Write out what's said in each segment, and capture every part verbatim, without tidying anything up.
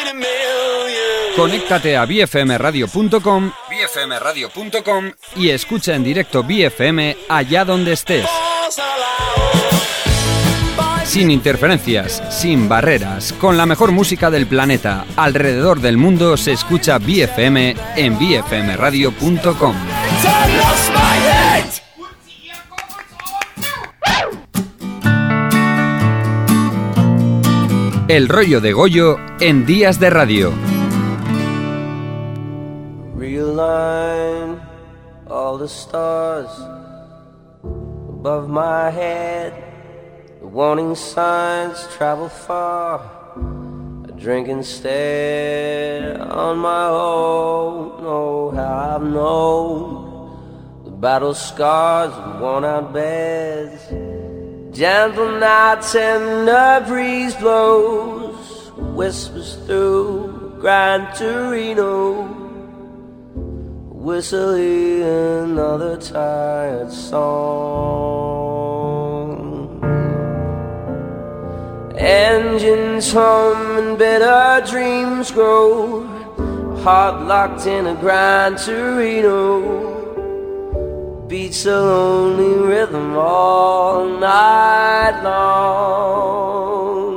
Conéctate a b f m radio punto com, b f m radio punto com y escucha en directo B F M allá donde estés. Sin interferencias, sin barreras, con la mejor música del planeta, alrededor del mundo se escucha B F M en b f m radio punto com. El rollo de Goyo en Días de Radio. Realign all the stars above my head. The warning signs travel far. I drink instead on my own. Oh, how I've known the battle scars and worn out beds. Gentle nights and a breeze blows, whispers through Gran Torino, whistling another tired song. Engines hum and bitter dreams grow, heart locked in a Gran Torino, beats a lonely rhythm all night long.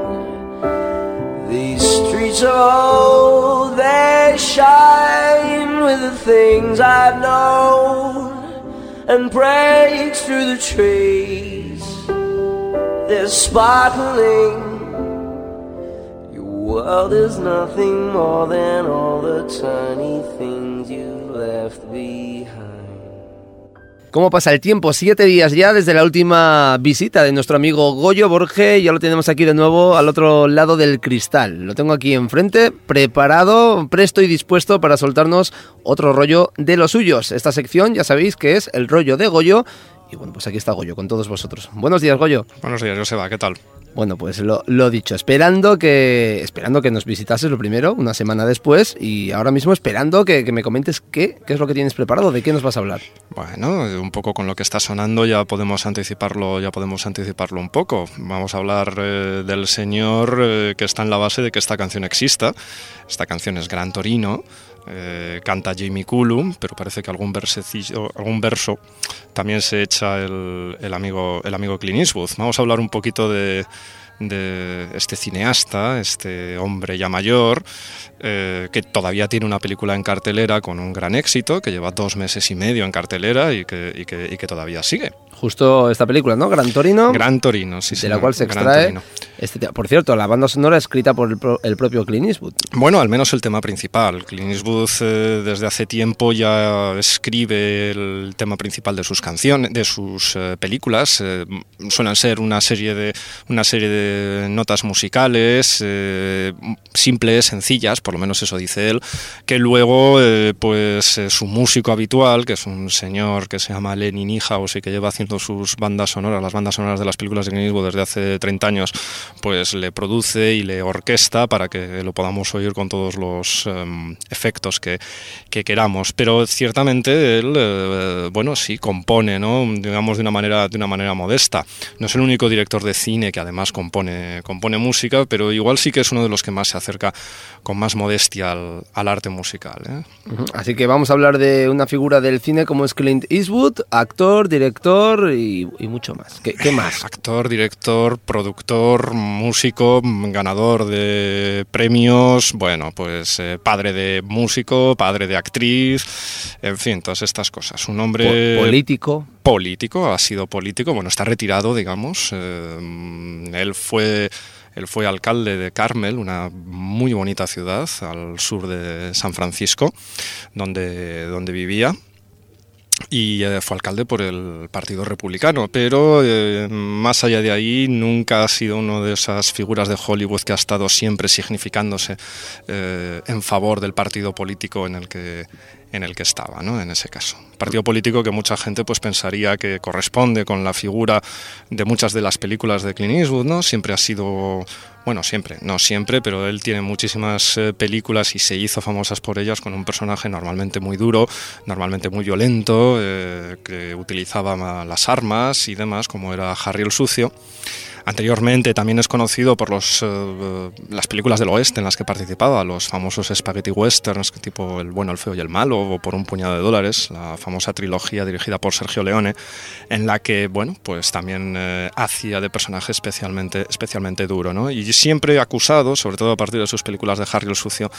These streets are old, they shine with the things I've known, and breaks through the trees, they're sparkling. Your world is nothing more than all the tiny things you left behind. ¿Cómo pasa el tiempo? Siete días ya desde la última visita de nuestro amigo Goyo Borge. Ya lo tenemos aquí de nuevo al otro lado del cristal. Lo tengo aquí enfrente, preparado, presto y dispuesto para soltarnos otro rollo de los suyos. Esta sección ya sabéis que es el rollo de Goyo. Y bueno, pues aquí está Goyo con todos vosotros. Buenos días, Goyo. Buenos días, Joseba, ¿qué tal? Bueno, pues lo, lo dicho, esperando que esperando que nos visitases lo primero, una semana después, y ahora mismo esperando que, que me comentes qué, qué es lo que tienes preparado, de qué nos vas a hablar. Bueno, un poco con lo que está sonando ya podemos anticiparlo, ya podemos anticiparlo un poco. Vamos a hablar eh, del señor eh, que está en la base de que esta canción exista. Esta canción es Gran Torino. Eh, canta Jamie Cullum, pero parece que algún versecillo, algún verso también se echa el, el amigo el amigo Clint Eastwood. Vamos a hablar un poquito de, de este cineasta, este hombre ya mayor, eh, que todavía tiene una película en cartelera con un gran éxito, que lleva dos meses y medio en cartelera y que, y que, y que todavía sigue. Justo esta película, ¿no? Gran Torino. Gran Torino, sí, sí. De la cual se extrae este tema. Por cierto, la banda sonora escrita por el, pro, el propio Clint Eastwood. Bueno, al menos el tema principal. Clint Eastwood eh, desde hace tiempo ya escribe el tema principal de sus canciones, de sus eh, películas. Eh, suelen ser una serie de una serie de notas musicales eh, simples, sencillas, por lo menos eso dice él, que luego eh, pues eh, su músico habitual, que es un señor que se llama Lenny Niehaus y que lleva haciendo sus bandas sonoras, las bandas sonoras de las películas de Clint Eastwood desde hace treinta años, pues le produce y le orquesta para que lo podamos oír con todos los um, efectos que, que queramos. Pero ciertamente él, eh, bueno, sí compone, ¿no? Digamos de una manera de una manera modesta. No es el único director de cine que además compone compone música, pero igual sí que es uno de los que más se acerca con más modestia al, al arte musical, ¿eh? Uh-huh. Así que vamos a hablar de una figura del cine como es Clint Eastwood, actor, director y, y mucho más. ¿Qué, qué más? Actor, director, productor, músico, ganador de premios, bueno, pues eh, padre de músico, padre de actriz, en fin, todas estas cosas. Un hombre... Po- político. Político, ha sido político, bueno, está retirado, digamos. Eh, él fue... Él fue alcalde de Carmel, una muy bonita ciudad al sur de San Francisco, donde, donde vivía. Y eh, fue alcalde por el Partido Republicano, pero eh, más allá de ahí nunca ha sido una de esas figuras de Hollywood que ha estado siempre significándose eh, en favor del partido político en el que en el que estaba, ¿no? En ese caso. Partido político que mucha gente pues pensaría que corresponde con la figura de muchas de las películas de Clint Eastwood, ¿no? Siempre ha sido, bueno, siempre, no siempre, pero él tiene muchísimas eh, películas y se hizo famosas por ellas con un personaje normalmente muy duro, normalmente muy violento, eh, que utilizaba las armas y demás, como era Harry el Sucio. Anteriormente también es conocido por los, uh, las películas del oeste en las que participaba, los famosos spaghetti westerns, tipo El bueno, el feo y el malo, o Por un puñado de dólares, la famosa trilogía dirigida por Sergio Leone, en la que, bueno, pues también eh, hacía de personaje especialmente, especialmente duro, ¿no? Y siempre acusado, sobre todo a partir de sus películas de Harry el Sucio,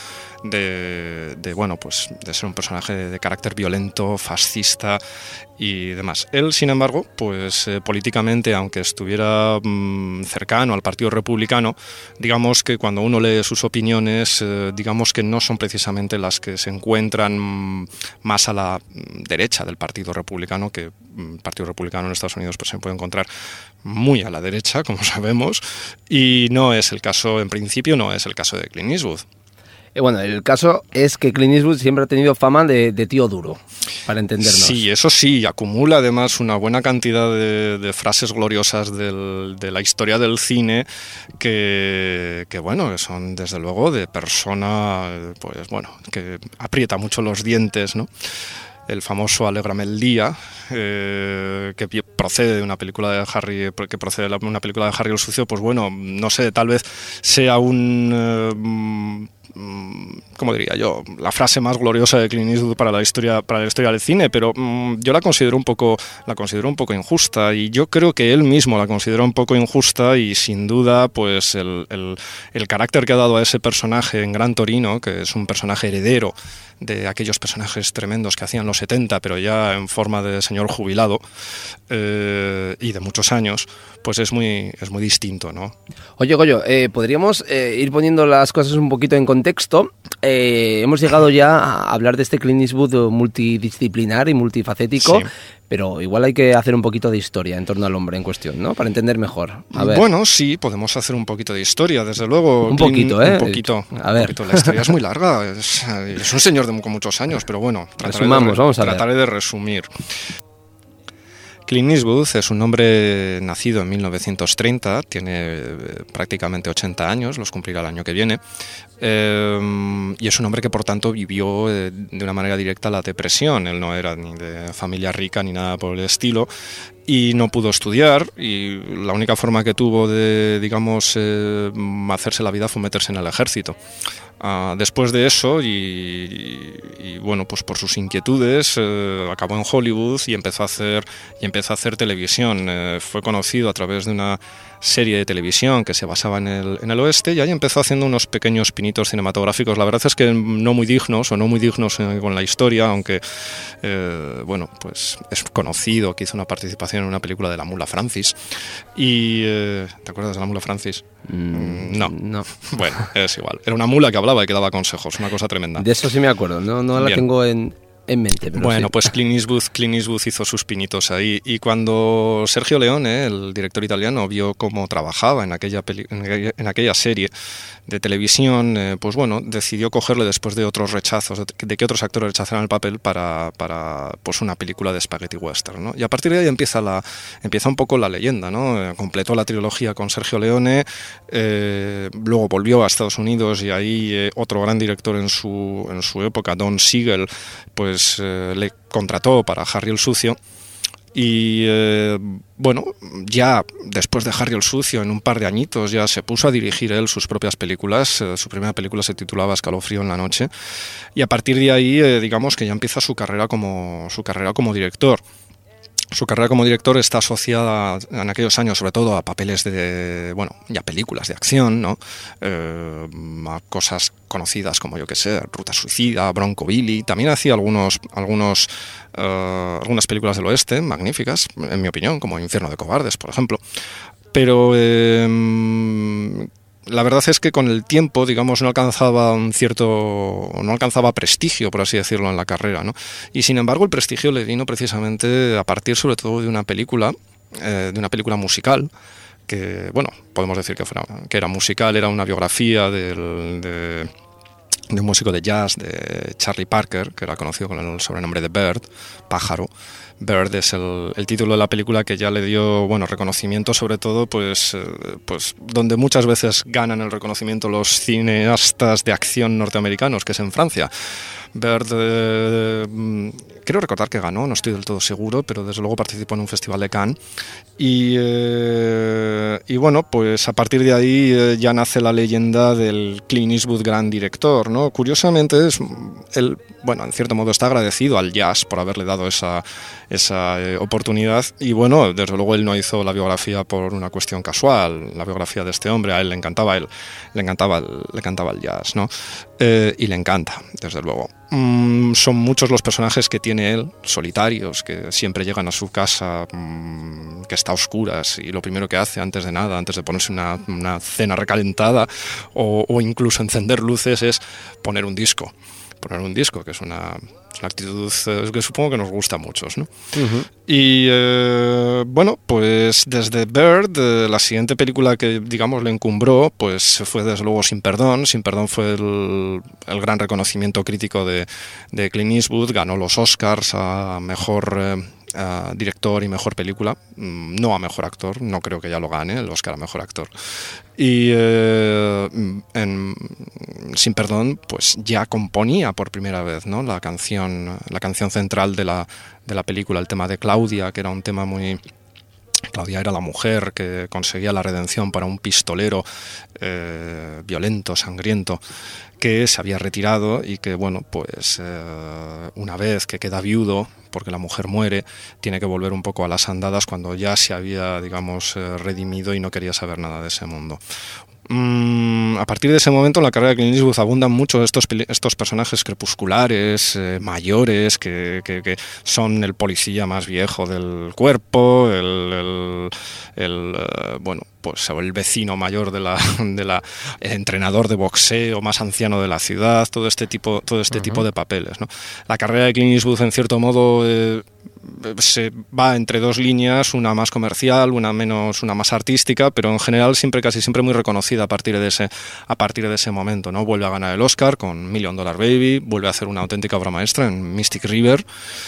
de, de bueno, pues de ser un personaje de, de carácter violento, fascista y demás. Él, sin embargo, pues eh, políticamente, aunque estuviera mmm, cercano al Partido Republicano, digamos que cuando uno lee sus opiniones, eh, digamos que no son precisamente las que se encuentran mmm, más a la derecha del Partido Republicano, que el Partido Republicano en Estados Unidos pues, se puede encontrar muy a la derecha, como sabemos, y no es el caso, en principio, no es el caso de Clint Eastwood. Eh, bueno, el caso es que Clint Eastwood siempre ha tenido fama de, de tío duro, para entendernos. Sí, eso sí, acumula además una buena cantidad de, de frases gloriosas del, de la historia del cine que, que, bueno, son desde luego de persona, pues bueno, que aprieta mucho los dientes, ¿no? El famoso Alégrame el día, eh, que procede de una película de Harry, que procede de una película de Harry el Sucio, pues bueno, no sé, tal vez sea un... Eh, ¿cómo diría yo? La frase más gloriosa de Clint Eastwood para la historia, para la historia del cine, pero mmm, yo la considero un poco, la considero un poco injusta, y yo creo que él mismo la considera un poco injusta, y sin duda, pues el, el, el carácter que ha dado a ese personaje en Gran Torino, que es un personaje heredero de aquellos personajes tremendos que hacían los setenta, pero ya en forma de señor jubilado, eh, y de muchos años, pues es muy, es muy distinto, ¿no? Oye, Goyo, eh, podríamos eh, ir poniendo las cosas un poquito en contexto. Eh, hemos llegado ya a hablar de este Clint Eastwood multidisciplinar y multifacético, sí, pero igual hay que hacer un poquito de historia en torno al hombre en cuestión, ¿no? Para entender mejor. A ver. Bueno, sí, podemos hacer un poquito de historia, desde luego. Un Clint, poquito, ¿eh? Un poquito. A ver. Un poquito. La historia es muy larga, es, es un señor de, con muchos años, pero bueno, trataré, Resumamos, de, vamos a trataré ver. de resumir. Clint Eastwood es un hombre nacido en mil novecientos treinta, tiene prácticamente ochenta años, los cumplirá el año que viene, eh, y es un hombre que por tanto vivió eh, de una manera directa la depresión. Él no era ni de familia rica ni nada por el estilo, y no pudo estudiar, y la única forma que tuvo de, digamos, eh, hacerse la vida fue meterse en el ejército. Uh, después de eso, y, y, y bueno, pues por sus inquietudes, eh, acabó en Hollywood y empezó a hacer, y empezó a hacer televisión. Eh, fue conocido a través de una serie de televisión que se basaba en el, en el oeste, y ahí empezó haciendo unos pequeños pinitos cinematográficos. La verdad es que no muy dignos, o no muy dignos eh, con la historia, aunque, eh, bueno, pues es conocido que hizo una participación en una película de La Mula Francis. Y, eh, ¿te acuerdas de La Mula Francis? Mm, no. no. Bueno, es igual. Era una mula que hablaba y que daba consejos, una cosa tremenda. De eso sí me acuerdo, no, no la Bien. tengo en... en mente, pero bueno, sí. pues Clint Eastwood, Clint Eastwood hizo sus pinitos ahí, y cuando Sergio Leone, el director italiano, vio cómo trabajaba en aquella, peli en aquella, en aquella serie de televisión, eh, pues bueno, decidió cogerle después de otros rechazos, de que otros actores rechazaran el papel para, para pues una película de spaghetti western, ¿no? Y a partir de ahí empieza, la, empieza un poco la leyenda, ¿no? Eh, completó la trilogía con Sergio Leone, eh, luego volvió a Estados Unidos, y ahí eh, otro gran director en su, en su época, Don Siegel, pues eh, le contrató para Harry el Sucio. Y eh, bueno, ya después de Harry el Sucio, en un par de añitos, ya se puso a dirigir él sus propias películas. Eh, su primera película se titulaba Escalofrío en la noche, y a partir de ahí, eh, digamos que ya empieza su carrera como, su carrera como director. Su carrera como director está asociada en aquellos años sobre todo a papeles de, bueno, ya películas de acción, ¿no? Eh, a cosas conocidas como, yo qué sé, Ruta Suicida, Bronco Billy. También hacía algunos, algunos, eh, algunas películas del oeste magníficas, en mi opinión, como Infierno de Cobardes, por ejemplo. Pero eh, la verdad es que con el tiempo, digamos, no alcanzaba un cierto, no alcanzaba prestigio, por así decirlo, en la carrera, ¿no? Y sin embargo, el prestigio le vino precisamente a partir, sobre todo, de una película, eh, de una película musical, que, bueno, podemos decir que, fuera, que era musical, era una biografía del, de, de un músico de jazz, de Charlie Parker, que era conocido con el sobrenombre de Bird, Pájaro. Bird es el, el título de la película que ya le dio, bueno, reconocimiento, sobre todo, pues, eh, pues donde muchas veces ganan el reconocimiento los cineastas de acción norteamericanos, que es en Francia. Bird, eh, quiero recordar que ganó, no estoy del todo seguro, pero desde luego participó en un festival de Cannes. Y, eh, y bueno, pues a partir de ahí eh, ya nace la leyenda del Clint Eastwood gran director, ¿no? Curiosamente, es, él, bueno, en cierto modo está agradecido al jazz por haberle dado esa, esa eh, oportunidad. Y bueno, desde luego él no hizo la biografía por una cuestión casual, la biografía de este hombre, a él le encantaba, él, le encantaba, el, le encantaba el jazz, ¿no? Eh, y le encanta, desde luego. Mm, son muchos los personajes que tiene él, solitarios, que siempre llegan a su casa, mmm, que está a oscuras, y lo primero que hace antes de nada, antes de ponerse una, una cena recalentada o, o incluso encender luces, es poner un disco. Poner un disco, que es una, una actitud eh, que supongo que nos gusta a muchos, ¿no? Uh-huh. Y eh, bueno, pues desde Bird, eh, la siguiente película que, digamos, le encumbró, pues fue desde luego Sin Perdón. Sin Perdón fue el, el gran reconocimiento crítico de, de Clint Eastwood, ganó los Oscars a mejor eh, a director y mejor película, no a mejor actor, no creo que ya lo gane el Oscar a mejor actor. Y eh, en Sin Perdón, pues ya componía por primera vez, ¿no? la canción, la canción central de la, de la película, el tema de Claudia, que era un tema muy... Claudia era la mujer que conseguía la redención para un pistolero eh, violento, sangriento, que se había retirado y que, bueno, pues eh, una vez que queda viudo, porque la mujer muere, tiene que volver un poco a las andadas cuando ya se había, digamos, eh, redimido y no quería saber nada de ese mundo. Mm, a partir de ese momento en la carrera de Clint Eastwood abundan mucho estos, estos personajes crepusculares, eh, mayores, que, que, que son el policía más viejo del cuerpo, el, el, el uh, bueno, pues el vecino mayor de la, de la el entrenador de boxeo más anciano de la ciudad, todo este tipo, todo este uh-huh. tipo de papeles, ¿no? La carrera de Clint Eastwood en cierto modo eh, se va entre dos líneas, una más comercial, una menos, una más artística, pero en general siempre, casi siempre muy reconocida a partir de ese, a partir de ese momento, ¿no? Vuelve a ganar el Oscar con Million Dollar Baby, vuelve a hacer una auténtica obra maestra en Mystic River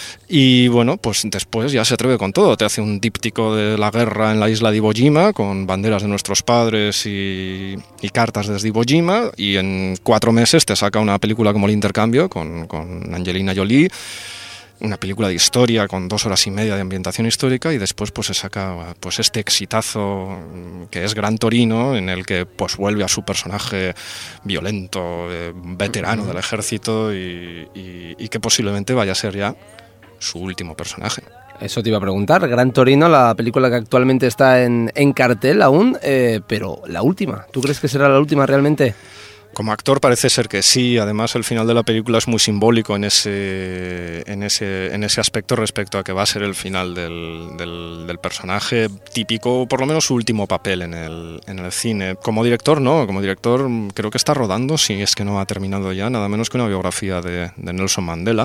y bueno, pues después ya se atreve con todo, te hace un díptico de la guerra en la isla de Iwo Jima con banderas de nuestros padres y, y cartas desde Iwo Jima, y en cuatro meses te saca una película como El Intercambio con, con Angelina Jolie, una película de historia con dos horas y media de ambientación histórica, y después pues se saca pues este exitazo que es Gran Torino, en el que pues vuelve a su personaje violento, eh, veterano del ejército y, y, y que posiblemente vaya a ser ya su último personaje. Eso te iba a preguntar, Gran Torino, la película que actualmente está en, en cartel aún, eh, pero la última, ¿tú crees que será la última realmente? Como actor parece ser que sí, además el final de la película es muy simbólico en ese, en ese, en ese aspecto respecto a que va a ser el final del, del, del personaje típico, por lo menos su último papel en el, en el cine. Como director no, como director creo que está rodando, si es que no ha terminado ya, nada menos que una biografía de, de Nelson Mandela,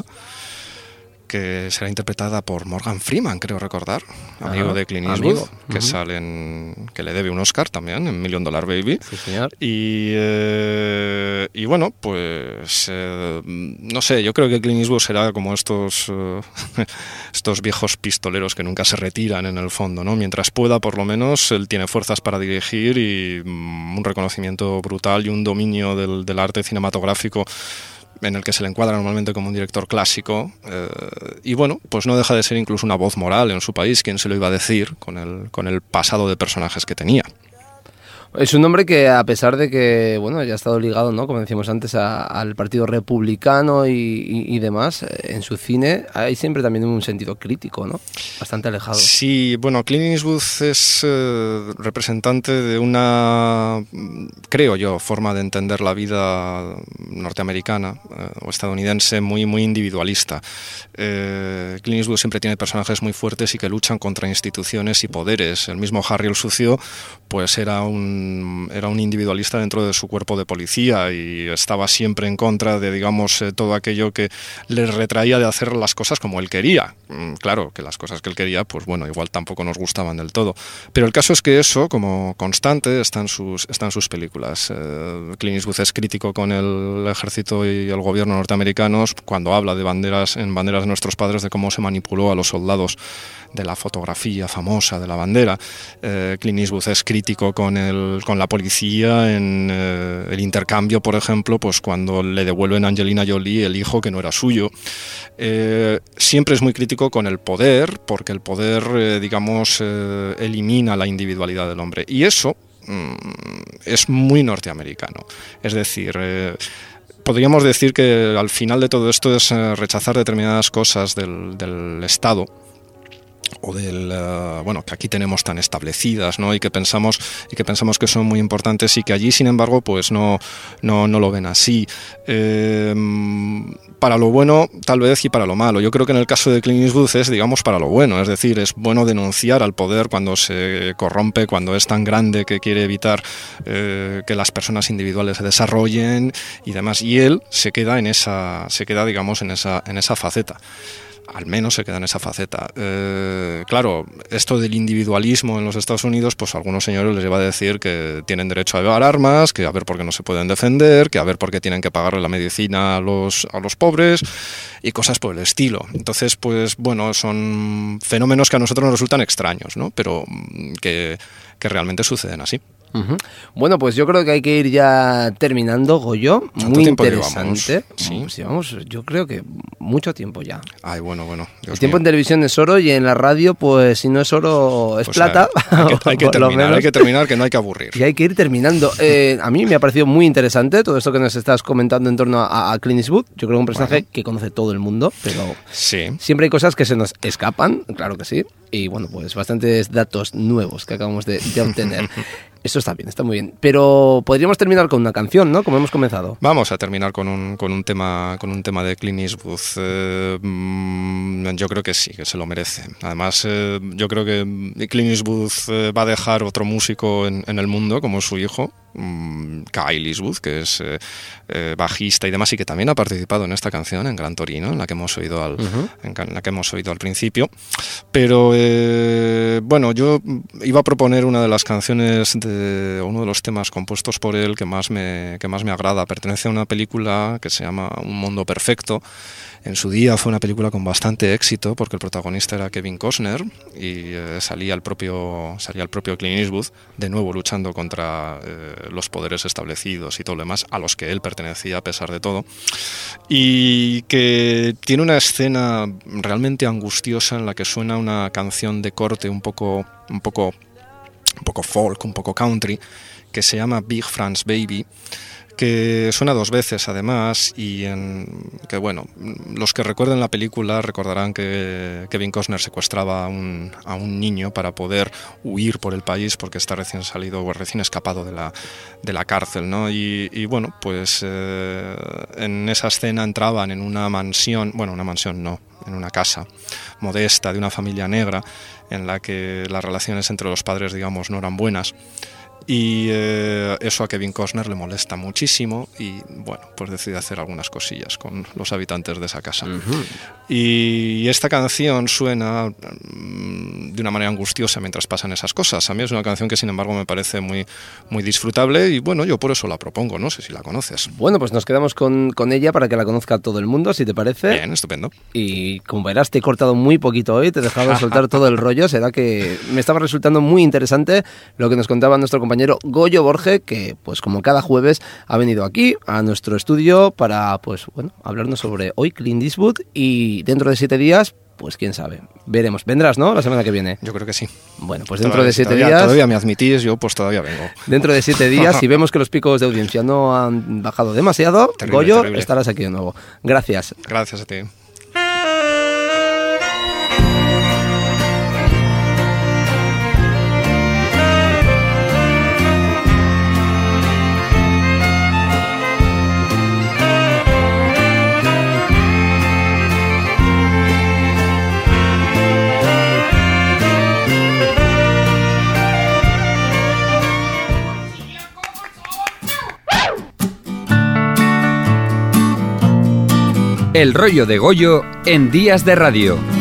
que será interpretada por Morgan Freeman, creo recordar, amigo ah, de Clint Eastwood, que uh-huh. sale en, que le debe un Oscar también en Million Dollar Baby. Sí, señor. Y, eh, y bueno, pues eh, no sé, yo creo que Clint Eastwood será como estos uh, estos viejos pistoleros que nunca se retiran en el fondo, ¿no? Mientras pueda, por lo menos, él tiene fuerzas para dirigir y um, un reconocimiento brutal y un dominio del, del arte cinematográfico en el que se le encuadra normalmente como un director clásico, eh, y bueno, pues no deja de ser incluso una voz moral en su país, ¿quién se lo iba a decir con el, con el pasado de personajes que tenía? Es un hombre que, a pesar de que, bueno, ya ha estado ligado, ¿no?, como decíamos antes, a, al Partido Republicano y, y, y demás, en su cine hay siempre también un sentido crítico, ¿no?, bastante alejado. Sí, bueno, Clint Eastwood es eh, representante de una, creo yo, forma de entender la vida norteamericana eh, o estadounidense muy, muy individualista. Eh, Clint Eastwood siempre tiene personajes muy fuertes y que luchan contra instituciones y poderes. El mismo Harry el Sucio, pues era un era un individualista dentro de su cuerpo de policía y estaba siempre en contra de, digamos, eh, todo aquello que le retraía de hacer las cosas como él quería. Mm, claro, que las cosas que él quería, pues bueno, igual tampoco nos gustaban del todo. Pero el caso es que eso, como constante, está en sus, está en sus películas. Eh, Clint Eastwood es crítico con el ejército y el gobierno norteamericanos cuando habla de banderas, en Banderas de nuestros padres, de cómo se manipuló a los soldados, de la fotografía famosa de la bandera. Eh, Clint Eastwood es crítico con el el, con la policía en eh, el intercambio, por ejemplo, pues cuando le devuelven a Angelina Jolie el hijo que no era suyo. Eh, siempre es muy crítico con el poder, porque el poder, eh, digamos, eh, elimina la individualidad del hombre. Y eso mm, es muy norteamericano. Es decir, eh, podríamos decir que al final de todo esto es eh, rechazar determinadas cosas del, del Estado, o del uh, bueno, que aquí tenemos tan establecidas, ¿no? y que pensamos y que pensamos que son muy importantes, y que allí, sin embargo, pues no no, no lo ven así. Eh, para lo bueno, tal vez, y para lo malo. Yo creo que en el caso de Clint Eastwood es, digamos, para lo bueno, es decir, es bueno denunciar al poder cuando se corrompe, cuando es tan grande que quiere evitar eh, que las personas individuales se desarrollen y demás. Y él se queda en esa, se queda, digamos, en esa, en esa faceta. Al menos se queda en esa faceta. Eh, claro, esto del individualismo en los Estados Unidos, pues a algunos señores les lleva a decir que tienen derecho a llevar armas, que a ver por qué no se pueden defender, que a ver por qué tienen que pagarle la medicina a los, a los pobres y cosas por el estilo. Entonces, pues bueno, son fenómenos que a nosotros nos resultan extraños, ¿no? Pero que, que realmente suceden así. Uh-huh. Bueno, pues yo creo que hay que ir ya terminando, Goyo. Muy interesante. ¿Sí? Pues llevamos, yo creo que mucho tiempo ya. Ay, bueno, bueno. Dios El tiempo mío. en televisión es oro, y en la radio, pues si no es oro, es Pues plata. Hay que, hay que terminar, hay que terminar, que no hay que aburrir. Y hay que ir terminando. Eh, a mí me ha parecido muy interesante todo esto que nos estás comentando en torno a, a Clint Eastwood. Yo creo que es un personaje bueno. que conoce todo el mundo, pero sí. siempre hay cosas que se nos escapan, claro que sí. Y bueno, pues bastantes datos nuevos que acabamos de, de obtener. Eso está bien, está muy bien. Pero podríamos terminar con una canción, ¿no? Como hemos comenzado. Vamos a terminar con un, con un tema con un tema de Clint Eastwood. Eh, yo creo que sí, que se lo merece. Además, eh, yo creo que Clint Eastwood eh, va a dejar otro músico en, en el mundo, como su hijo, um, Kyle Eastwood, que es eh, eh, bajista y demás, y que también ha participado en esta canción, en Gran Torino, en la que hemos oído al, uh-huh. en la que hemos oído al principio. Pero eh, bueno, yo iba a proponer una de las canciones de uno de los temas compuestos por él que más me que más me agrada. Pertenece a una película que se llama Un Mundo Perfecto. En su día fue una película con bastante éxito porque el protagonista era Kevin Costner y eh, salía el propio salía el propio Clint Eastwood de nuevo luchando contra eh, los poderes establecidos y todo lo demás, a los que él pertenecía a pesar de todo, y que tiene una escena realmente angustiosa en la que suena una canción de corte un poco un poco un poco folk, un poco country, que se llama Big France Baby, que suena dos veces además, y en, que bueno, los que recuerden la película recordarán que Kevin Costner secuestraba a un, a un niño para poder huir por el país porque está recién salido o recién escapado de la, de la cárcel, ¿no? Y, y bueno, pues eh, en esa escena entraban en una mansión, bueno, una mansión no, en una casa modesta de una familia negra en la que las relaciones entre los padres, digamos, no eran buenas. Y eh, eso a Kevin Costner le molesta muchísimo y bueno, pues decide hacer algunas cosillas con los habitantes de esa casa. Uh-huh. Y esta canción suena um, de una manera angustiosa mientras pasan esas cosas. A mí es una canción que sin embargo me parece muy, muy disfrutable y bueno, yo por eso la propongo, no sé si la conoces. Bueno, pues nos quedamos con, con ella para que la conozca todo el mundo, si te parece. Bien, estupendo. Y como verás, te he cortado muy poquito hoy, te he dejado soltar todo el rollo. Será que me estaba resultando muy interesante lo que nos contaba nuestro compañero Goyo Borge, que pues como cada jueves ha venido aquí a nuestro estudio para pues bueno hablarnos sobre hoy Clint Eastwood, y dentro de siete días pues quién sabe, veremos. Vendrás, ¿no? La semana que viene. Yo creo que sí. Bueno, pues dentro todavía, de siete todavía, días... Todavía me admitís, yo pues todavía vengo. Dentro de siete días, si vemos que los picos de audiencia no han bajado demasiado, terrible, Goyo, terrible. Estarás aquí de nuevo. Gracias. Gracias a ti. El rollo de Goyo en Días de Radio.